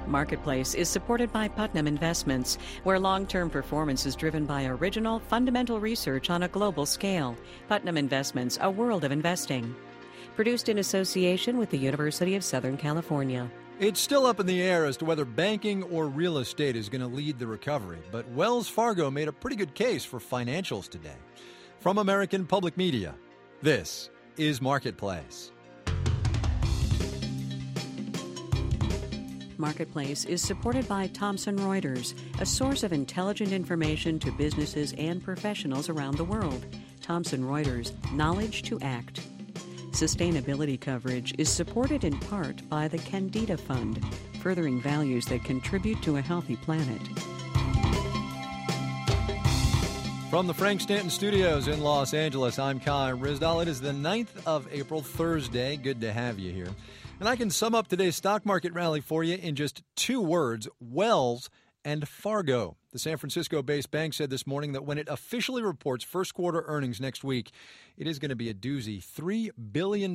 Marketplace is supported by Putnam Investments, where long-term performance is driven by original, fundamental research on a global scale. Putnam Investments, a world of investing. Produced in association with the University of Southern California. It's still up in the air as to whether banking or real estate is going to lead the recovery, but Wells Fargo made a pretty good case for financials today. From American Public Media, this is Marketplace. Marketplace is supported by Thomson Reuters, a source of intelligent information to businesses and professionals around the world. Thomson Reuters, knowledge to act. Sustainability coverage is supported in part by the Candida Fund, furthering values that contribute to a healthy planet. From the Frank Stanton Studios in Los Angeles, I'm Kai Rizdal. It is the 9th of April, Thursday. Good to have you here. And I can sum up today's stock market rally for you in just 2 words: Wells and Fargo. The San Francisco-based bank said this morning that when it officially reports first quarter earnings next week, it is going to be a doozy, $3 billion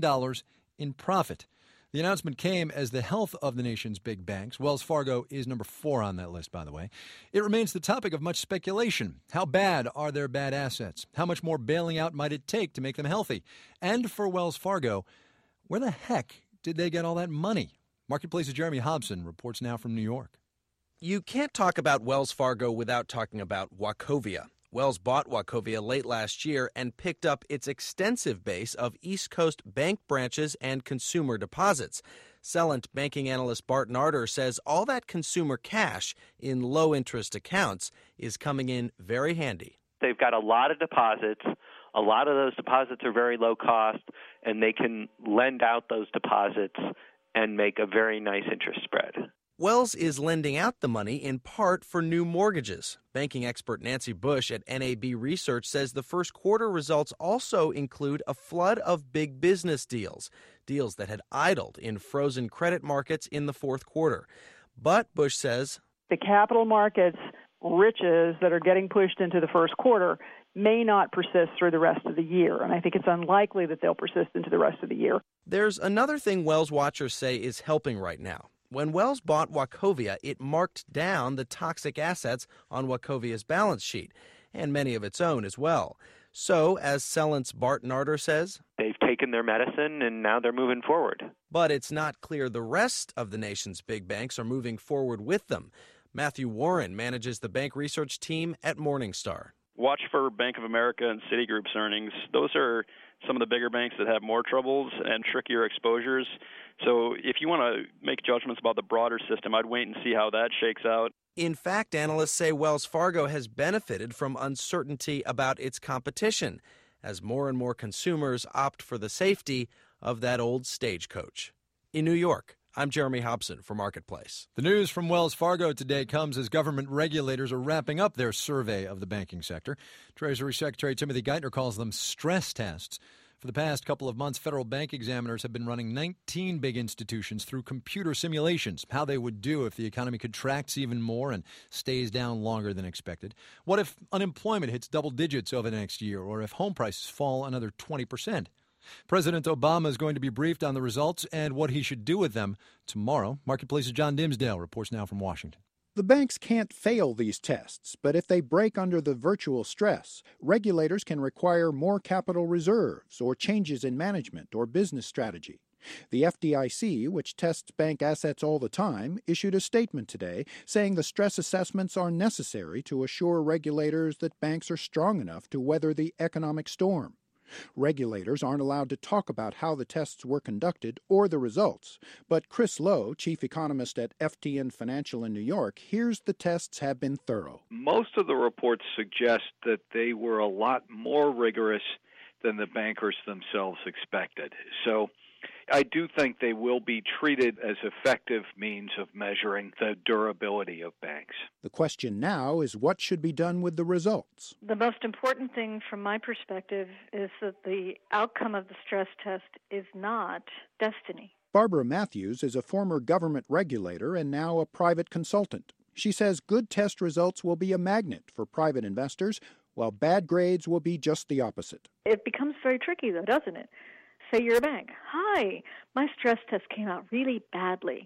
in profit. The announcement came as the health of the nation's big banks. Wells Fargo is number 4 on that list, by the way. It remains the topic of much speculation. How bad are their bad assets? How much more bailing out might it take to make them healthy? And for Wells Fargo, where the heck did they get all that money? Marketplace's Jeremy Hobson reports now from New York. You can't talk about Wells Fargo without talking about Wachovia. Wells bought Wachovia late last year and picked up its extensive base of East Coast bank branches and consumer deposits. Celent banking analyst Bart Narder says all that consumer cash in low-interest accounts is coming in very handy. They've got a lot of deposits. A lot of those deposits are very low cost, and they can lend out those deposits and make a very nice interest spread. Wells is lending out the money in part for new mortgages. Banking expert Nancy Bush at NAB Research says the first quarter results also include a flood of big business deals that had idled in frozen credit markets in the fourth quarter. But Bush says the capital markets riches that are getting pushed into the first quarter may not persist through the rest of the year, and I think it's unlikely that they'll persist into the rest of the year. There's another thing Wells watchers say is helping right now. When Wells bought Wachovia, it marked down the toxic assets on Wachovia's balance sheet, and many of its own as well. So, as Celent's Bart Narder says, they've taken their medicine and now they're moving forward. But it's not clear the rest of the nation's big banks are moving forward with them. Matthew Warren manages the bank research team at Morningstar. Watch for Bank of America and Citigroup's earnings. Those are some of the bigger banks that have more troubles and trickier exposures. So if you want to make judgments about the broader system, I'd wait and see how that shakes out. In fact, analysts say Wells Fargo has benefited from uncertainty about its competition as more and more consumers opt for the safety of that old stagecoach. In New York, I'm Jeremy Hobson for Marketplace. The news from Wells Fargo today comes as government regulators are wrapping up their survey of the banking sector. Treasury Secretary Timothy Geithner calls them stress tests. For the past couple of months, federal bank examiners have been running 19 big institutions through computer simulations, how they would do if the economy contracts even more and stays down longer than expected. What if unemployment hits double digits over the next year, or if home prices fall another 20%? President Obama is going to be briefed on the results and what he should do with them tomorrow. Marketplace's John Dimsdale reports now from Washington. The banks can't fail these tests, but if they break under the virtual stress, regulators can require more capital reserves or changes in management or business strategy. The FDIC, which tests bank assets all the time, issued a statement today saying the stress assessments are necessary to assure regulators that banks are strong enough to weather the economic storm. Regulators aren't allowed to talk about how the tests were conducted or the results, but Chris Lowe, chief economist at FTN Financial in New York, hears the tests have been thorough. Most of the reports suggest that they were a lot more rigorous than the bankers themselves expected. So I do think they will be treated as effective means of measuring the durability of banks. The question now is what should be done with the results. The most important thing from my perspective is that the outcome of the stress test is not destiny. Barbara Matthews is a former government regulator and now a private consultant. She says good test results will be a magnet for private investors, while bad grades will be just the opposite. It becomes very tricky, though, doesn't it? Say you're a bank. Hi, my stress test came out really badly.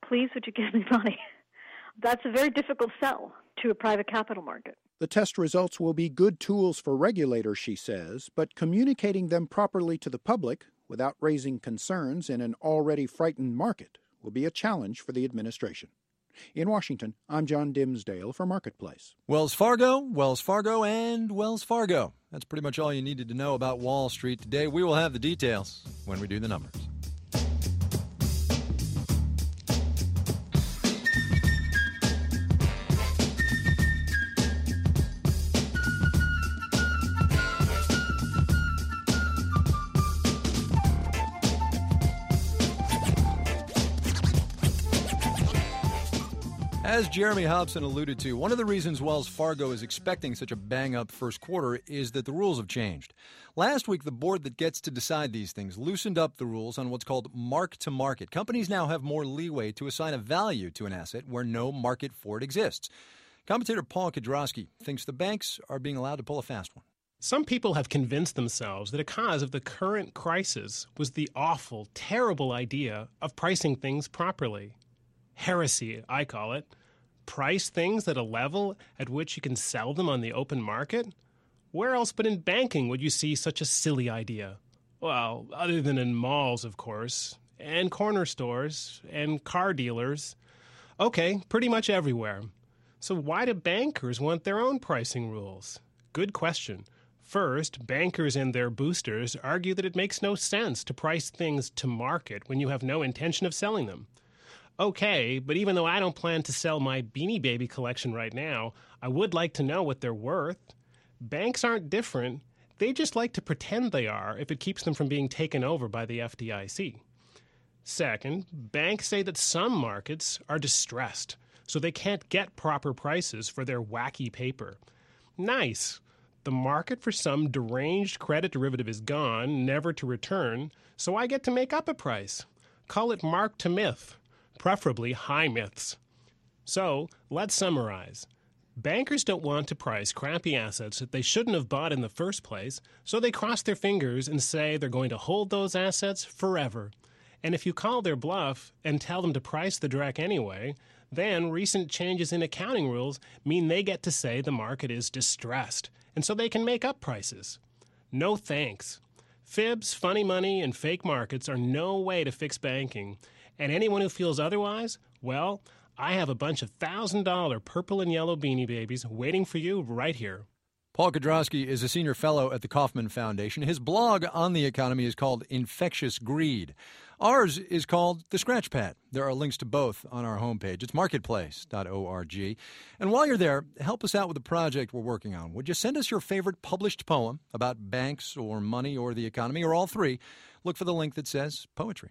please would you give me money? That's a very difficult sell to a private capital market. The test results will be good tools for regulators, she says, but communicating them properly to the public without raising concerns in an already frightened market will be a challenge for the administration. In Washington, I'm John Dimsdale for Marketplace. Wells Fargo, and Wells Fargo. That's pretty much all you needed to know about Wall Street today. We will have the details when we do the numbers. As Jeremy Hobson alluded to, one of the reasons Wells Fargo is expecting such a bang-up first quarter is that the rules have changed. Last week, the board that gets to decide these things loosened up the rules on what's called mark-to-market. Companies now have more leeway to assign a value to an asset where no market for it exists. Commentator Paul Kudrowski thinks the banks are being allowed to pull a fast one. Some people have convinced themselves that a cause of the current crisis was the awful, terrible idea of pricing things properly. Heresy, I call it. Price things at a level at which you can sell them on the open market? Where else but in banking would you see such a silly idea? Well, other than in malls, of course, and corner stores, and car dealers. Okay, pretty much everywhere. So why do bankers want their own pricing rules? Good question. First, bankers and their boosters argue that it makes no sense to price things to market when you have no intention of selling them. Okay, but even though I don't plan to sell my Beanie Baby collection right now, I would like to know what they're worth. Banks aren't different. They just like to pretend they are if it keeps them from being taken over by the FDIC. Second, banks say that some markets are distressed, so they can't get proper prices for their wacky paper. Nice. The market for some deranged credit derivative is gone, never to return, so I get to make up a price. Call it mark to myth. Preferably high myths. So, let's summarize. Bankers don't want to price crappy assets that they shouldn't have bought in the first place, so they cross their fingers and say they're going to hold those assets forever. And if you call their bluff and tell them to price the dreck anyway, then recent changes in accounting rules mean they get to say the market is distressed, and so they can make up prices. No thanks. Fibs, funny money, and fake markets are no way to fix banking. And anyone who feels otherwise, well, I have a bunch of $1,000 purple and yellow Beanie Babies waiting for you right here. Paul Kudrowski is a senior fellow at the Kauffman Foundation. His blog on the economy is called Infectious Greed. Ours is called The Scratchpad. There are links to both on our homepage. It's marketplace.org. And while you're there, help us out with the project we're working on. Would you send us your favorite published poem about banks or money or the economy or all three? Look for the link that says poetry.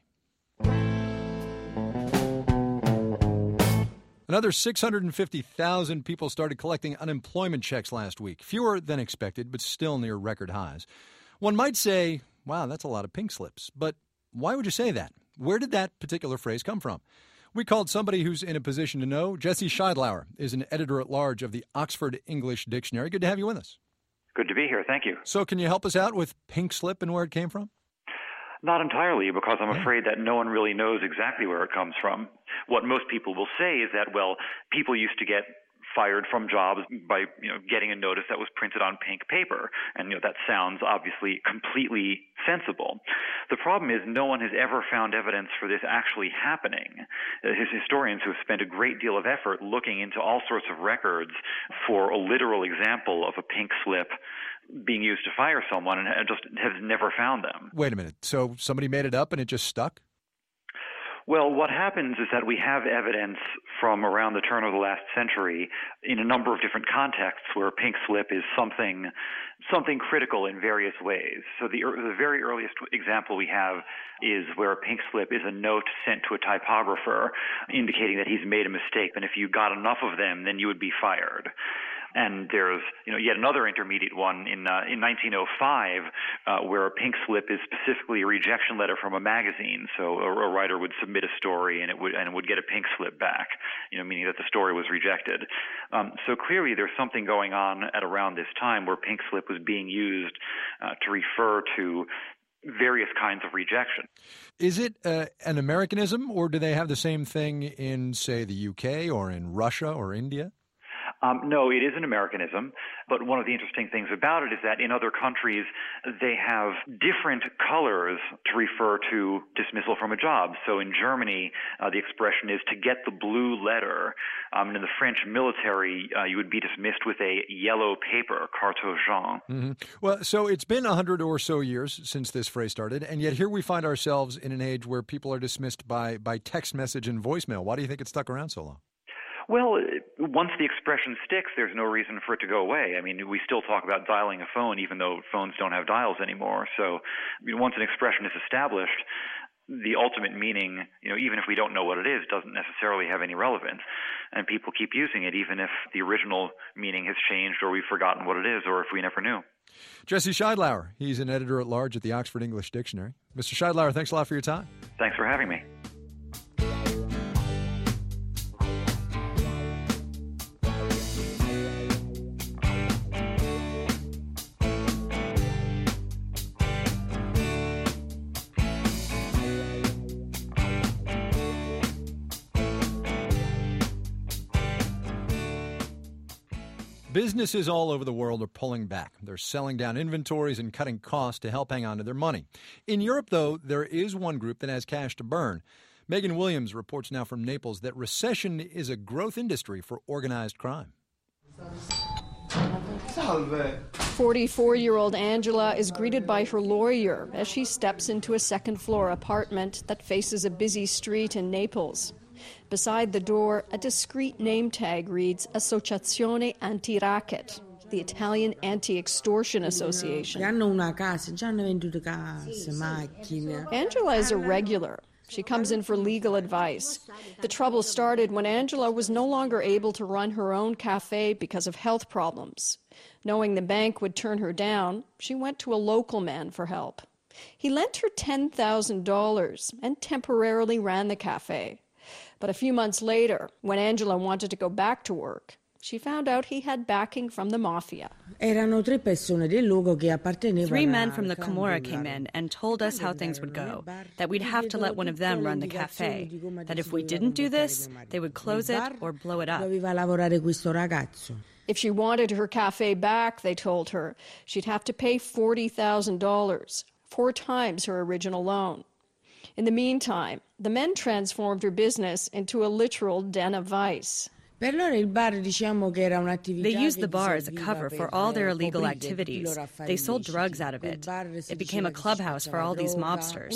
Another 650,000 people started collecting unemployment checks last week. Fewer than expected, but still near record highs. One might say, wow, that's a lot of pink slips. But why would you say that? Where did that particular phrase come from? We called somebody who's in a position to know. Jesse Scheidlauer is an editor-at-large of the Oxford English Dictionary. Good to have you with us. Good to be here. Thank you. So can you help us out with pink slip and where it came from? Not entirely, because I'm afraid that no one really knows exactly where it comes from. What most people will say is that, well, people used to get fired from jobs by, getting a notice that was printed on pink paper. And, that sounds obviously completely sensible. The problem is no one has ever found evidence for this actually happening. Historians who have spent a great deal of effort looking into all sorts of records for a literal example of a pink slip being used to fire someone and just have never found them. Wait a minute. So somebody made it up and it just stuck? Well, what happens is that we have evidence from around the turn of the last century in a number of different contexts where a pink slip is something critical in various ways. So the very earliest example we have is where a pink slip is a note sent to a typographer indicating that he's made a mistake, and if you got enough of them, then you would be fired. And there's yet another intermediate one in 1905 where a pink slip is specifically a rejection letter from a magazine. So a writer would submit a story and it would get a pink slip back, meaning that the story was rejected. So clearly there's something going on at around this time where pink slip was being used to refer to various kinds of rejection. Is it an Americanism, or do they have the same thing in, say, the UK or in Russia or India? No, it is an Americanism, but one of the interesting things about it is that in other countries, they have different colors to refer to dismissal from a job. So in Germany, the expression is to get the blue letter. And in the French military, you would be dismissed with a yellow paper, carte jaune. Mm-hmm. Well, so it's been 100 or so years since this phrase started, and yet here we find ourselves in an age where people are dismissed by text message and voicemail. Why do you think it's stuck around so long? Well, once the expression sticks, there's no reason for it to go away. I mean, we still talk about dialing a phone, even though phones don't have dials anymore. So once an expression is established, the ultimate meaning, even if we don't know what it is, doesn't necessarily have any relevance. And people keep using it, even if the original meaning has changed or we've forgotten what it is or if we never knew. Jesse Scheidlauer, he's an editor-at-large at the Oxford English Dictionary. Mr. Scheidlauer, thanks a lot for your time. Thanks for having me. Businesses all over the world are pulling back. They're selling down inventories and cutting costs to help hang on to their money. In Europe, though, there is one group that has cash to burn. Megan Williams reports now from Naples that recession is a growth industry for organized crime. 44-year-old Angela is greeted by her lawyer as she steps into a second-floor apartment that faces a busy street in Naples. Beside the door, a discreet name tag reads Associazione Anti-Racket, the Italian Anti-Extortion Association. Angela is a regular. She comes in for legal advice. The trouble started when Angela was no longer able to run her own cafe because of health problems. Knowing the bank would turn her down, she went to a local man for help. He lent her $10,000 and temporarily ran the cafe. But a few months later, when Angela wanted to go back to work, she found out he had backing from the mafia. 3 men from the Camorra came in and told us how things would go, that we'd have to let one of them run the cafe, that if we didn't do this, they would close it or blow it up. If she wanted her cafe back, they told her, she'd have to pay $40,000, 4 times her original loan. In the meantime, the men transformed her business into a literal den of vice. They used the bar as a cover for all their illegal activities. They sold drugs out of it. It became a clubhouse for all these mobsters.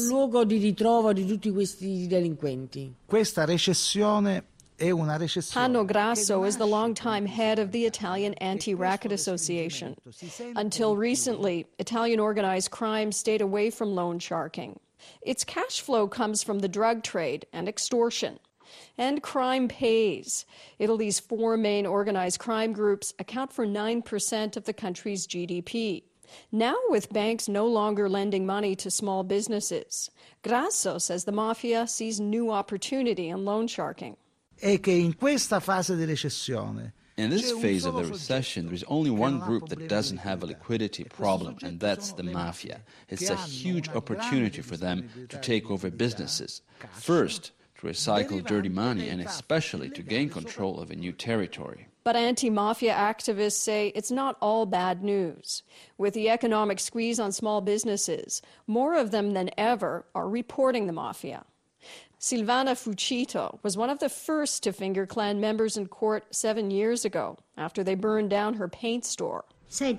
Hanno Grasso is the longtime head of the Italian Anti-Racket Association. Until recently, Italian organized crime stayed away from loan sharking. Its cash flow comes from the drug trade and extortion. And crime pays. Italy's 4 main organized crime groups account for 9% of the country's GDP. Now, with banks no longer lending money to small businesses, Grasso says the mafia sees new opportunity in loan sharking. In this phase of the recession, there is only one group that doesn't have a liquidity problem, and that's the mafia. It's a huge opportunity for them to take over businesses. First, to recycle dirty money, and especially to gain control of a new territory. But anti-mafia activists say it's not all bad news. With the economic squeeze on small businesses, more of them than ever are reporting the mafia. Silvana Fucito was one of the first to finger Clan members in court 7 years ago, after they burned down her paint store. There's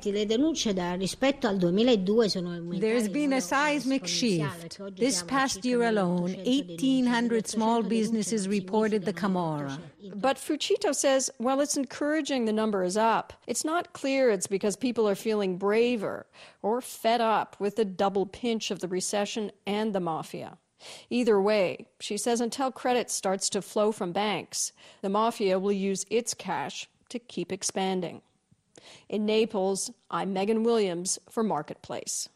been a seismic shift. This past year alone, 1,800 small businesses reported the Camorra. But Fucito says, while it's encouraging the number is up, it's not clear it's because people are feeling braver or fed up with the double pinch of the recession and the mafia. Either way, she says until credit starts to flow from banks, the mafia will use its cash to keep expanding. In Naples, I'm Megan Williams for Marketplace.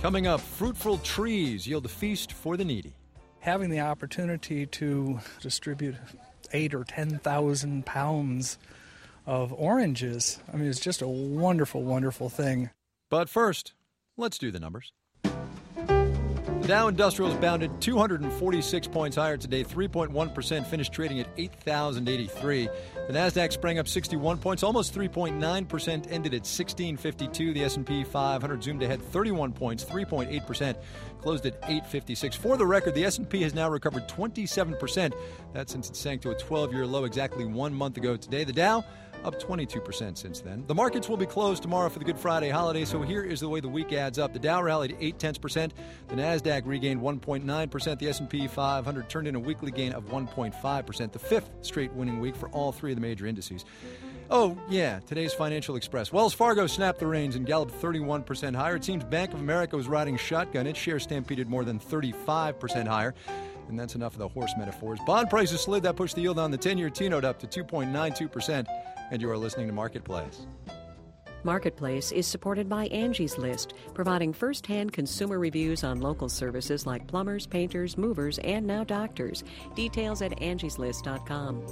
Coming up, fruitful trees yield a feast for the needy. Having the opportunity to distribute 8,000 or 10,000 pounds of oranges, I mean, it's just a wonderful, wonderful thing. But first, let's do the numbers. The Dow Industrials bounded 246 points higher today, 3.1%, finished trading at 8,083. The Nasdaq sprang up 61 points, almost 3.9%, ended at 1,652. The S&P 500 zoomed ahead 31 points, 3.8%, closed at 856. For the record, the S&P has now recovered 27%. That's since it sank to a 12-year low exactly 1 month ago today. The Dow up 22% since then. The markets will be closed tomorrow for the Good Friday holiday, so here is the way the week adds up. The Dow rallied 0.8%. The Nasdaq regained 1.9%. The S&P 500 turned in a weekly gain of 1.5%, the fifth straight winning week for all three of the major indices. Oh, yeah, today's Financial Express. Wells Fargo snapped the reins and galloped 31% higher. It seems Bank of America was riding shotgun. Its share stampeded more than 35% higher. And that's enough of the horse metaphors. Bond prices slid. That pushed the yield on the 10-year T-note up to 2.92%. And you are listening to Marketplace. Marketplace is supported by Angie's List, providing first-hand consumer reviews on local services like plumbers, painters, movers, and now doctors. Details at angieslist.com.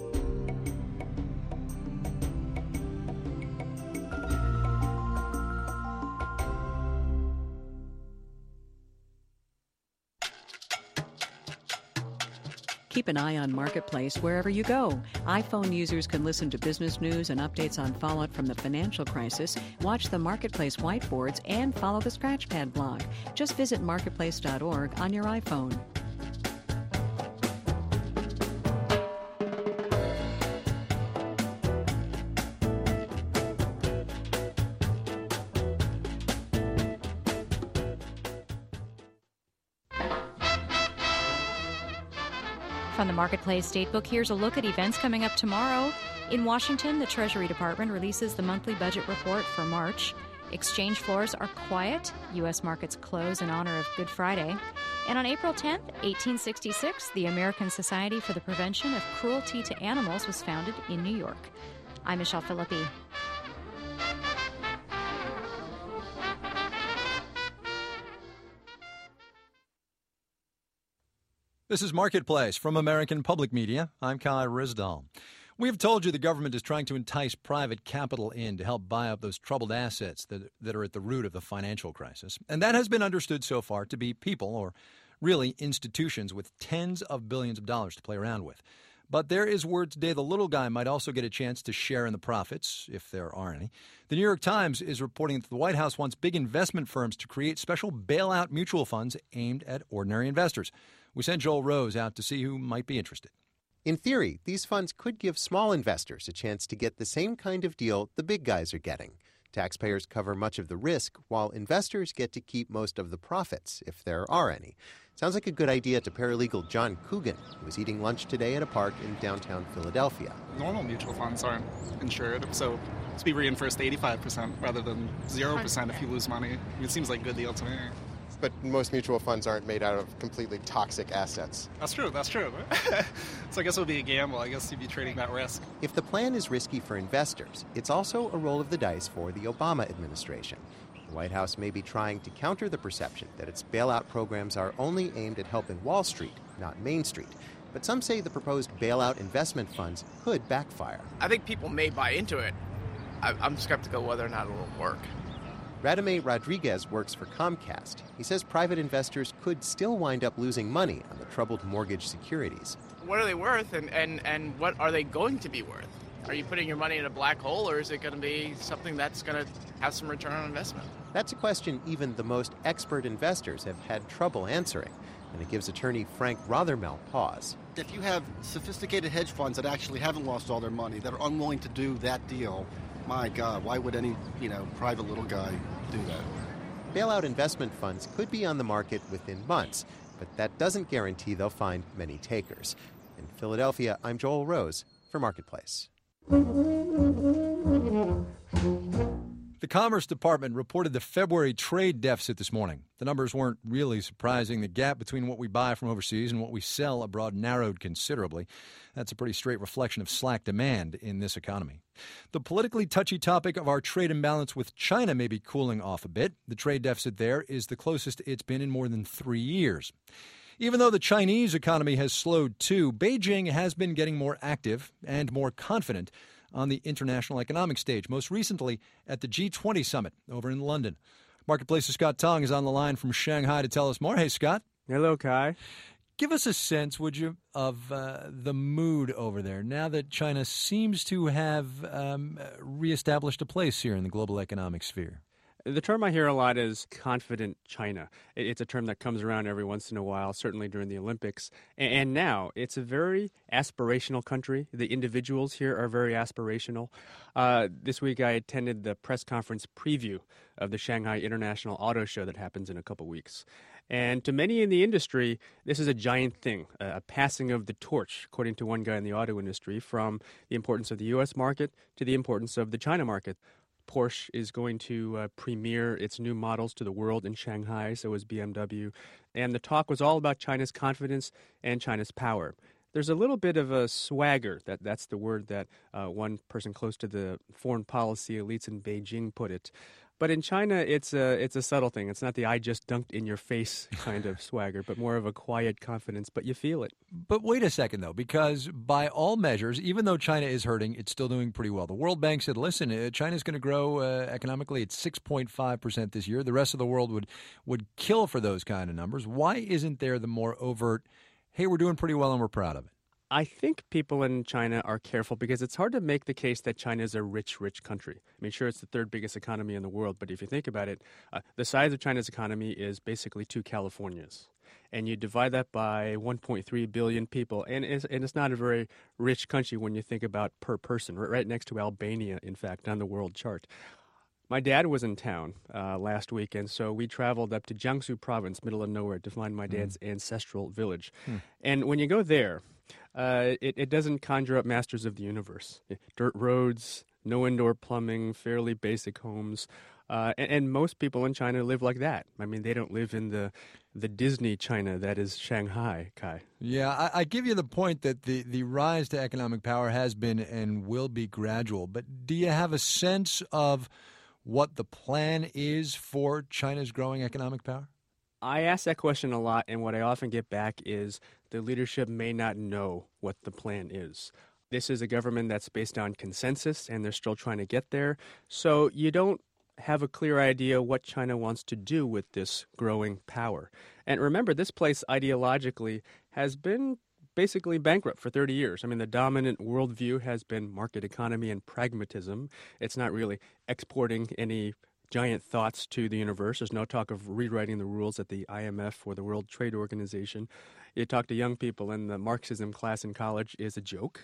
Keep an eye on Marketplace wherever you go. iPhone users can listen to business news and updates on fallout from the financial crisis, watch the Marketplace whiteboards, and follow the Scratchpad blog. Just visit marketplace.org on your iPhone. From the Marketplace Datebook, here's a look at events coming up tomorrow. In Washington, the Treasury Department releases the monthly budget report for March. Exchange floors are quiet. U.S. markets close in honor of Good Friday. And on April 10th, 1866, the American Society for the Prevention of Cruelty to Animals was founded in New York. I'm Michelle Philippi. This is Marketplace from American Public Media. I'm Kai Risdall. We have told you the government is trying to entice private capital in to help buy up those troubled assets that are at the root of the financial crisis. And that has been understood so far to be people, or really institutions, with tens of billions of dollars to play around with. But there is word today the little guy might also get a chance to share in the profits, if there are any. The New York Times is reporting that the White House wants big investment firms to create special bailout mutual funds aimed at ordinary investors. We sent Joel Rose out to see who might be interested. In theory, these funds could give small investors a chance to get the same kind of deal the big guys are getting. Taxpayers cover much of the risk, while investors get to keep most of the profits, if there are any. Sounds like a good idea to paralegal John Coogan, who was eating lunch today at a park in downtown Philadelphia. Normal mutual funds aren't insured, so to be reimbursed 85% rather than 0% if you lose money. It seems like a good deal to me. But most mutual funds aren't made out of completely toxic assets. That's true. So I guess it would be a gamble. I guess you'd be trading that risk. If the plan is risky for investors, it's also a roll of the dice for the Obama administration. The White House may be trying to counter the perception that its bailout programs are only aimed at helping Wall Street, not Main Street. But some say the proposed bailout investment funds could backfire. I think people may buy into it. I'm skeptical whether or not it will work. Radamé Rodriguez works for Comcast. He says private investors could still wind up losing money on the troubled mortgage securities. What are they worth, and what are they going to be worth? Are you putting your money in a black hole, or is it going to be something that's going to have some return on investment? That's a question even the most expert investors have had trouble answering, and it gives attorney Frank Rothermel pause. If you have sophisticated hedge funds that actually haven't lost all their money, that are unwilling to do that deal, my God, why would any, private little guy do that? Bailout investment funds could be on the market within months, but that doesn't guarantee they'll find many takers. In Philadelphia, I'm Joel Rose for Marketplace. The Commerce Department reported the February trade deficit this morning. The numbers weren't really surprising. The gap between what we buy from overseas and what we sell abroad narrowed considerably. That's a pretty straight reflection of slack demand in this economy. The politically touchy topic of our trade imbalance with China may be cooling off a bit. The trade deficit there is the closest it's been in more than 3 years. Even though the Chinese economy has slowed too, Beijing has been getting more active and more confident on the international economic stage, most recently at the G20 summit over in London. Marketplace's Scott Tong is on the line from Shanghai to tell us more. Hey, Scott. Hello, Kai. Give us a sense, would you, of the mood over there now that China seems to have reestablished a place here in the global economic sphere? The term I hear a lot is confident China. It's a term that comes around every once in a while, certainly during the Olympics. And now it's a very aspirational country. The individuals here are very aspirational. This week I attended the press conference preview of the Shanghai International Auto Show that happens in a couple weeks. And to many in the industry, this is a giant thing, a passing of the torch, according to one guy in the auto industry, from the importance of the U.S. market to the importance of the China market. Porsche is going to premiere its new models to the world in Shanghai, so is BMW. And the talk was all about China's confidence and China's power. There's a little bit of a swagger, that's the word that one person close to the foreign policy elites in Beijing put it. But in China, it's a subtle thing. It's not the I just dunked in your face kind of swagger, but more of a quiet confidence, but you feel it. But wait a second, though, because by all measures, even though China is hurting, it's still doing pretty well. The World Bank said, listen, China's going to grow economically at 6.5% this year. The rest of the world would kill for those kind of numbers. Why isn't there the more overt, hey, we're doing pretty well and we're proud of it? I think people in China are careful because it's hard to make the case that China is a rich, rich country. I mean, sure, it's the third biggest economy in the world, but if you think about it, the size of China's economy is basically 2 Californias. And you divide that by 1.3 billion people, and it's not a very rich country when you think about per person, right next to Albania, in fact, on the world chart. My dad was in town last week, and so we traveled up to Jiangsu province, middle of nowhere, to find my dad's ancestral village. And when you go there, it doesn't conjure up masters of the universe. Dirt roads, no indoor plumbing, fairly basic homes. And most people in China live like that. I mean, they don't live in the Disney China that is Shanghai, Kai. Yeah, I give you the point that the rise to economic power has been and will be gradual. But do you have a sense of what the plan is for China's growing economic power? I ask that question a lot, and what I often get back is the leadership may not know what the plan is. This is a government that's based on consensus, and they're still trying to get there. So you don't have a clear idea what China wants to do with this growing power. And remember, this place ideologically has been basically bankrupt for 30 years. I mean, the dominant worldview has been market economy and pragmatism. It's not really exporting any giant thoughts to the universe. There's no talk of rewriting the rules at the IMF or the World Trade Organization. You talk to young people, and the Marxism class in college is a joke.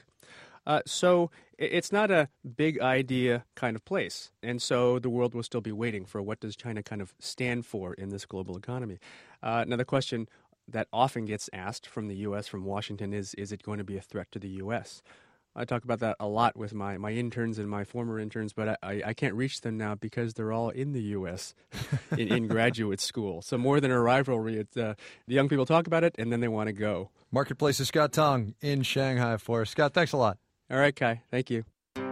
So it's not a big idea kind of place. And so the world will still be waiting for what does China kind of stand for in this global economy. Now, the question that often gets asked from the U.S., from Washington, is it going to be a threat to the U.S.? I talk about that a lot with my interns and my former interns, but I can't reach them now because they're all in the U.S. in graduate school. So more than a rivalry, it's, the young people talk about it, and then they want to go. Marketplace's Scott Tong in Shanghai for us. Scott, thanks a lot. All right, Kai. Thank you.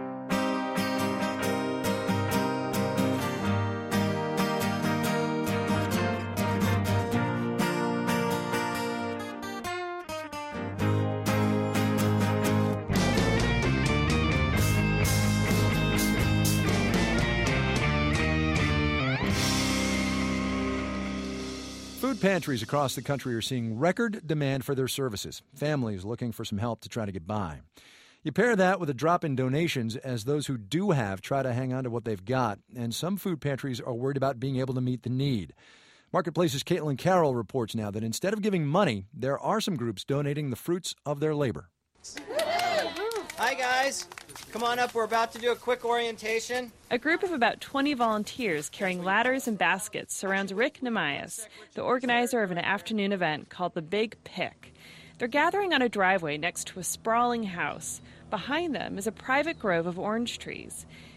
Food pantries across the country are seeing record demand for their services. Families looking for some help to try to get by. You pair that with a drop in donations as those who do have try to hang on to what they've got, and some food pantries are worried about being able to meet the need. Marketplace's Caitlin Carroll reports now that instead of giving money, there are some groups donating the fruits of their labor. Hi, guys. Come on up. We're about to do a quick orientation. A group of about 20 volunteers carrying ladders and baskets surrounds Rick Namias, the organizer of an afternoon event called the Big Pick. They're gathering on a driveway next to a sprawling house. Behind them is a private grove of orange trees.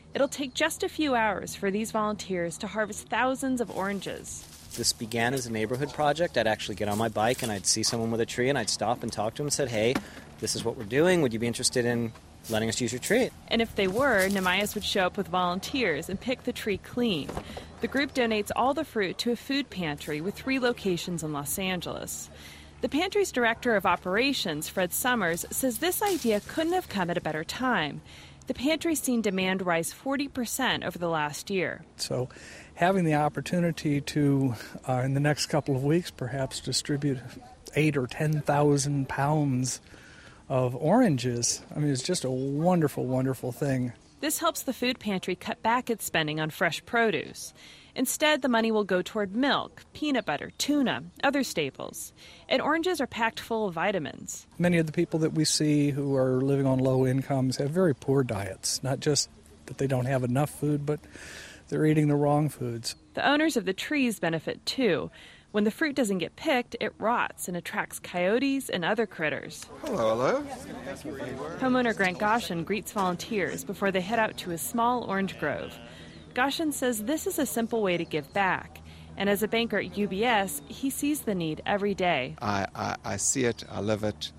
It'll take just a few hours for these volunteers to harvest thousands of oranges. This began as a neighborhood project. I'd actually get on my bike and I'd see someone with a tree and I'd stop and talk to them and said, hey, this is what we're doing. Would you be interested in letting us use your tree? And if they were, Namias would show up with volunteers and pick the tree clean. The group donates all the fruit to a food pantry with 3 locations in Los Angeles. The pantry's director of operations, Fred Summers, says this idea couldn't have come at a better time. The pantry's seen demand rise 40% over the last year. So having the opportunity to, in the next couple of weeks, perhaps distribute 8,000 or 10,000 pounds of oranges, it's just a wonderful, wonderful thing. This helps the food pantry cut back its spending on fresh produce. Instead, the money will go toward milk, peanut butter, tuna, other staples. And oranges are packed full of vitamins. Many of the people that we see who are living on low incomes have very poor diets. Not just that they don't have enough food, but they're eating the wrong foods. The owners of the trees benefit too. When the fruit doesn't get picked, it rots and attracts coyotes and other critters. Hello. Homeowner Grant Goshen greets volunteers before they head out to his small orange grove. Goshen says this is a simple way to give back. And as a banker at UBS, he sees the need every day. I see it, I live it.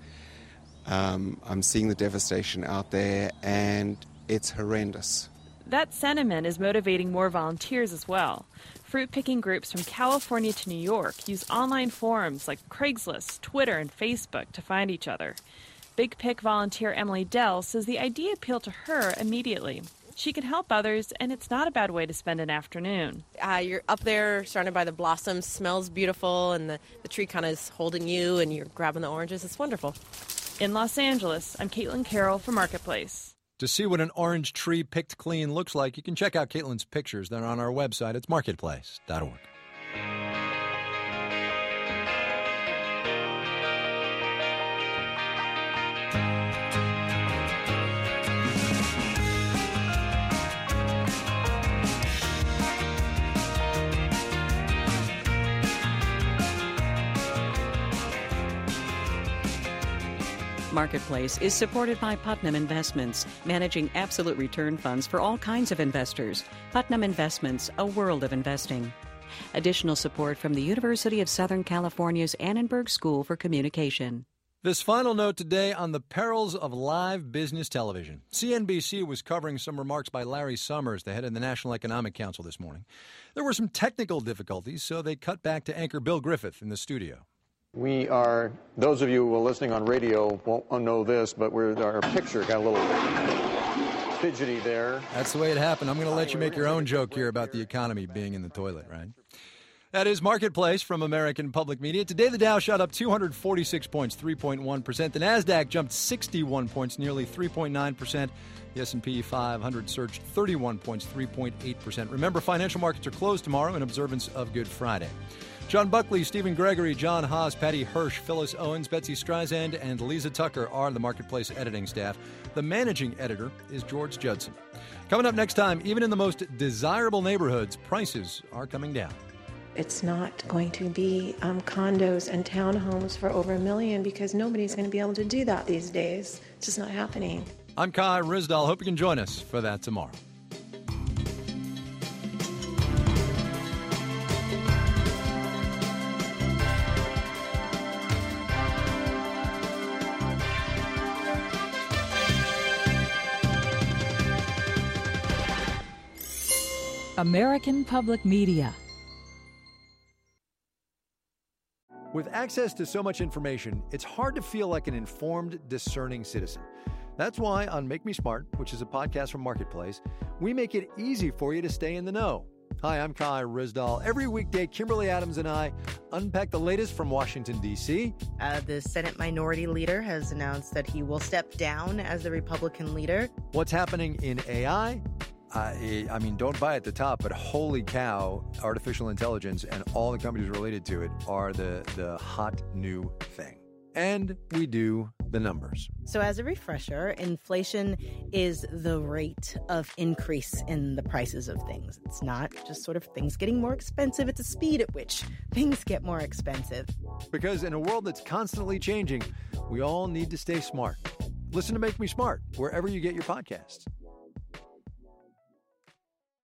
I'm seeing the devastation out there, and it's horrendous. That sentiment is motivating more volunteers as well. Fruit-picking groups from California to New York use online forums like Craigslist, Twitter, and Facebook to find each other. Big Pick volunteer Emily Dell says the idea appealed to her immediately. She can help others, and it's not a bad way to spend an afternoon. You're up there surrounded by the blossoms, smells beautiful, and the tree kind of is holding you, and you're grabbing the oranges. It's wonderful. In Los Angeles, I'm Caitlin Carroll for Marketplace. To see what an orange tree picked clean looks like, you can check out Caitlin's pictures. They're on our website. It's marketplace.org. Marketplace is supported by Putnam Investments, managing absolute return funds for all kinds of investors. Putnam Investments, a world of investing. Additional support from the University of Southern California's Annenberg School for Communication. This final note today on the perils of live business television. CNBC was covering some remarks by Larry Summers, the head of the National Economic Council, this morning. There were some technical difficulties, so they cut back to anchor Bill Griffith in the studio. We are, those of you who are listening on radio won't know this, but our picture got a little fidgety there. That's the way it happened. I'm going to let you make your own joke here about the economy being in the toilet, right? That is Marketplace from American Public Media. Today, the Dow shot up 246 points, 3.1%. The NASDAQ jumped 61 points, nearly 3.9%. The S&P 500 surged 31 points, 3.8%. Remember, financial markets are closed tomorrow in observance of Good Friday. John Buckley, Stephen Gregory, John Haas, Patty Hirsch, Phyllis Owens, Betsy Streisand, and Lisa Tucker are the Marketplace editing staff. The managing editor is George Judson. Coming up next time, even in the most desirable neighborhoods, prices are coming down. It's not going to be condos and townhomes for over $1 million because nobody's going to be able to do that these days. It's just not happening. I'm Kai Ryssdal. Hope you can join us for that tomorrow. American Public Media. With access to so much information, it's hard to feel like an informed, discerning citizen. That's why on Make Me Smart, which is a podcast from Marketplace, we make it easy for you to stay in the know. Hi, I'm Kai Ryssdal. Every weekday, Kimberly Adams and I unpack the latest from Washington, D.C. The Senate Minority Leader has announced that he will step down as the Republican leader. What's happening in AI? I mean, don't buy at the top, but holy cow, artificial intelligence and all the companies related to it are the hot new thing. And we do the numbers. So as a refresher, inflation is the rate of increase in the prices of things. It's not just sort of things getting more expensive. It's a speed at which things get more expensive. Because in a world that's constantly changing, we all need to stay smart. Listen to Make Me Smart wherever you get your podcasts.